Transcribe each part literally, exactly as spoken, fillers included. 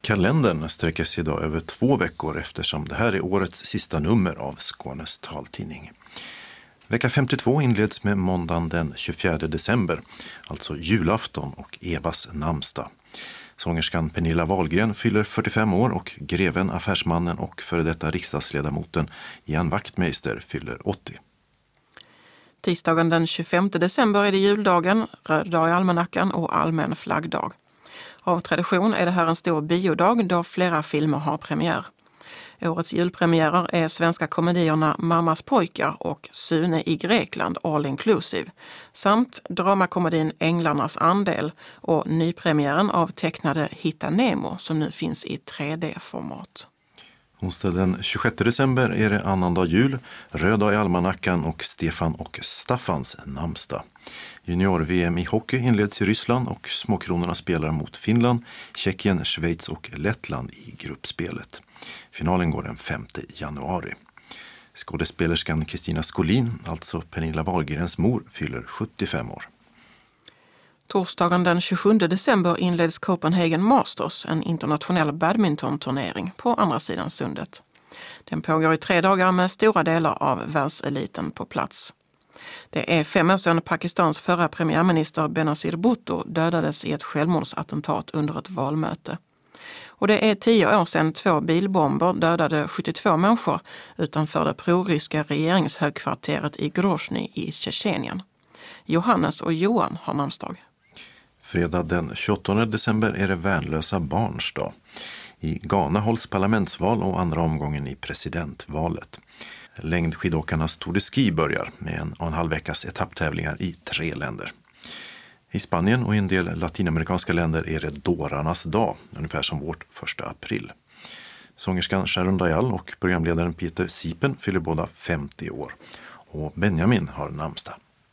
Kalendern sträcker sig idag över två veckor eftersom det här är årets sista nummer av Skånes taltidning. Vecka femtiotvå inleds med måndagen den tjugofjärde december, alltså julafton och Evas namnsdag. Sångerskan Pernilla Wahlgren fyller fyrtiofem år och greven, affärsmannen och före detta riksdagsledamoten Ian Wachtmeister fyller åttio. Tisdagen den tjugofemte december är det juldagen, röd dag i almanackan och allmän flaggdag. Av tradition är det här en stor biodag då flera filmer har premiär. Årets julpremiärer är svenska komedierna Mammas pojkar och Sune i Grekland all inclusive samt dramakomedin Änglarnas andel och nypremiären av tecknade Hitta Nemo som nu finns i tre D-format. Onsdag den tjugosjätte december är det annandag jul, röd dag i almanackan och Stefan och Staffans namnsdag. Junior-V M i hockey inleds i Ryssland och småkronorna spelar mot Finland, Tjeckien, Schweiz och Lettland i gruppspelet. Finalen går den femte januari. Skådespelerskan Kristina Skolin, alltså Pernilla Wahlgrens mor, fyller sjuttiofem år. Torsdagen den tjugosjunde december inleds Copenhagen Masters, en internationell badmintonturnering på andra sidan sundet. Den pågår i tre dagar med stora delar av världseliten på plats. Det är fem år sedan Pakistans förra premiärminister Benazir Bhutto dödades i ett självmordsattentat under ett valmöte. Och det är tio år sedan två bilbomber dödade sjuttiotvå människor utanför det proryska regeringshögkvarteret i Grozny i Tjetjenien. Johannes och Johan har namnsdag. Fredag den tjugoåttonde december är det värnlösa barns dag. I Ghana hålls parlamentsval och andra omgången i presidentvalet. Längdskidåkarnas Tour de Ski börjar med en och en halv veckas etapptävlingar i tre länder. I Spanien och i en del latinamerikanska länder är det dårarnas dag, ungefär som vårt första april. Sångerskan Sharon Dial och programledaren Peter Sipen fyller båda femtio år. Och Benjamin har namnsdag.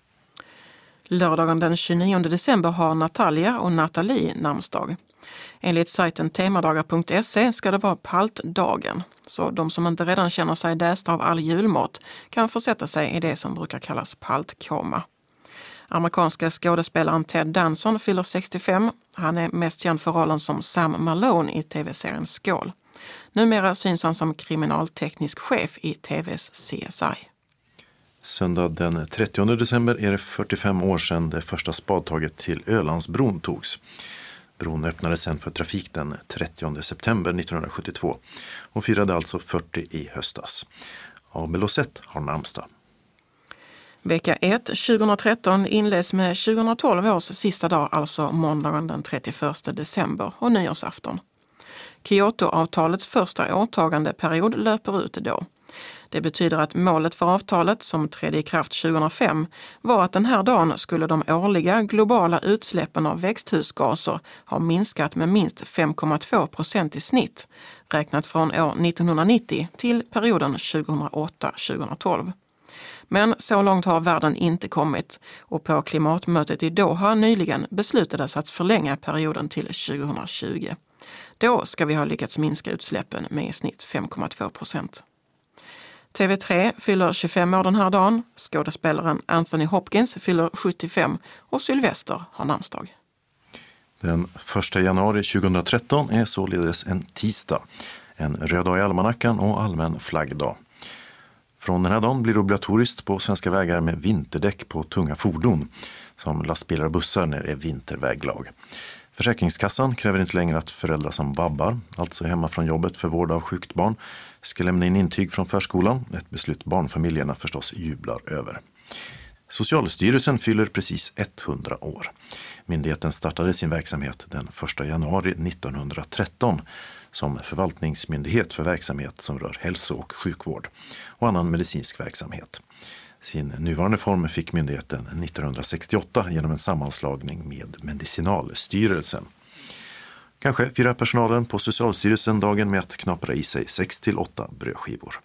Lördagen den tjugonionde december har Natalia och Nathalie namnsdag. Enligt sajten temadagar punkt se ska det vara paltdagen. Så de som inte redan känner sig dästa av all julmat kan försätta sig i det som brukar kallas paltkoma. Amerikanska skådespelaren Ted Danson fyller sextiofem. Han är mest känd för rollen som Sam Malone i tv-serien Skål. Numera syns han som kriminalteknisk chef i tvs C S I. Söndag den trettionde december är det fyrtiofem år sedan det första spadtaget till Ölandsbron togs. Bron öppnades sen för trafik den trettionde september nittonhundrasjuttiotvå och firade alltså fyrtio i höstas. Abel och Seth har namnsdag. Vecka ett tjugohundratretton inleds med tjugohundratolv års sista dag, alltså måndagen den trettioförsta december och nyårsafton. Kyoto-avtalets första åtagandeperiod löper ut då. Det betyder att målet för avtalet, som trädde i kraft tjugohundrafem, var att den här dagen skulle de årliga globala utsläppen av växthusgaser ha minskat med minst fem komma två procent i snitt, räknat från år nittonhundranittio till perioden tjugohundraåtta till tjugohundratolv. Men så långt har världen inte kommit och på klimatmötet i Doha nyligen beslutades att förlänga perioden till tjugohundratjugo. Då ska vi ha lyckats minska utsläppen med i snitt fem komma två procent. T V tre fyller tjugofem år den här dagen, skådespelaren Anthony Hopkins fyller sjuttiofem och Sylvester har namnsdag. Den första januari tjugohundratretton är således en tisdag, en röd dag i almanackan och allmän flaggdag. Från den här dagen blir det obligatoriskt på svenska vägar med vinterdäck på tunga fordon, som lastbilar och bussar när det är vinterväglag. Försäkringskassan kräver inte längre att föräldrar som vabbar, alltså hemma från jobbet för vård av sjukt barn, ska lämna in intyg från förskolan, ett beslut barnfamiljerna förstås jublar över. Socialstyrelsen fyller precis hundra år. Myndigheten startade sin verksamhet den första januari nittonhundratretton som förvaltningsmyndighet för verksamhet som rör hälso- och sjukvård och annan medicinsk verksamhet. Sin nuvarande form fick myndigheten nittonhundrasextioåtta genom en sammanslagning med Medicinalstyrelsen. Kanske firar personalen på Socialstyrelsen dagen med att knapra i sig sex till åtta brödskivor.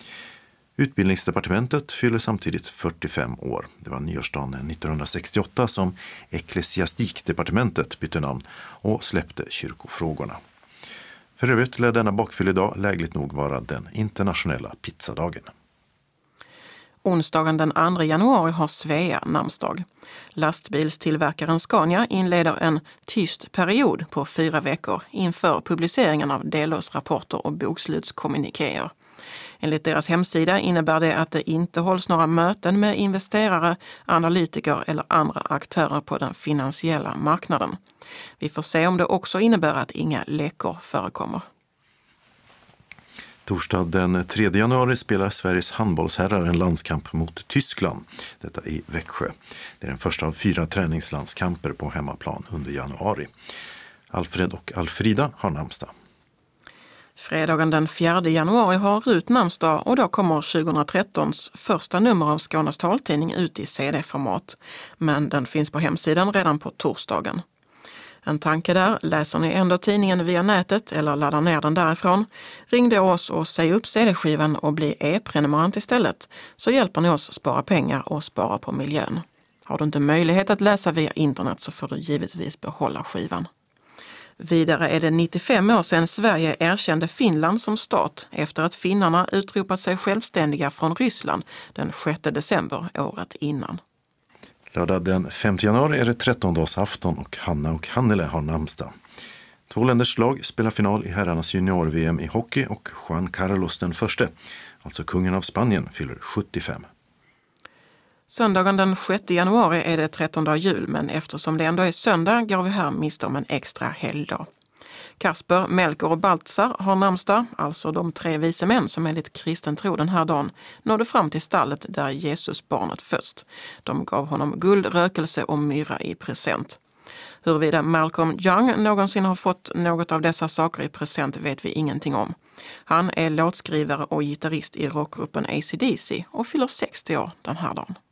Utbildningsdepartementet fyller samtidigt fyrtiofem år. Det var nyårsdagen nittonhundrasextioåtta som Ecklesiastikdepartementet bytte namn och släppte kyrkofrågorna. För övrigt lär denna bakfylledag lägligt nog vara den internationella pizzadagen. Onsdagen den andra januari har Svea namnsdag. Lastbilstillverkaren Scania inleder en tyst period på fyra veckor inför publiceringen av delårsrapporter och bokslutskommunikéer. Enligt deras hemsida innebär det att det inte hålls några möten med investerare, analytiker eller andra aktörer på den finansiella marknaden. Vi får se om det också innebär att inga läckor förekommer. Torsdag den tredje januari spelar Sveriges handbollsherrar en landskamp mot Tyskland. Detta i Växjö. Det är den första av fyra träningslandskamper på hemmaplan under januari. Alfred och Alfrida har namnsdag. Fredagen den fjärde januari har Rut namnsdag och då kommer tjugohundratrettons första nummer av Skånes taltidning ut i C D-format. Men den finns på hemsidan redan på torsdagen. En tanke där, läser ni ändå tidningen via nätet eller laddar ner den därifrån, ring då oss och säg upp C D-skivan och bli e-prenumerant istället, så hjälper ni oss spara pengar och spara på miljön. Har du inte möjlighet att läsa via internet så får du givetvis behålla skivan. Vidare är det nittiofem år sedan Sverige erkände Finland som stat efter att finnarna utropat sig självständiga från Ryssland den sjätte december året innan. Lördag den femte januari är det trettondagsafton och Hanna och Hannele har namnsdag. Två länders lag spelar final i herrarnas junior-V M i hockey och Juan Carlos den förste, alltså kungen av Spanien, fyller sjuttiofem. Söndagen den sjätte januari är det trettondag jul, men eftersom det ändå är söndag går vi här miste om en extra helgdag. Kasper, Melker och Baltzar har namnsdag, alltså de tre vise män som enligt kristen tro den här dagen nådde fram till stallet där Jesus barnet föds. De gav honom guld, rökelse och myra i present. Huruvida Malcolm Young någonsin har fått något av dessa saker i present vet vi ingenting om. Han är låtskrivare och gitarrist i rockgruppen A C D C och fyller sextio år den här dagen.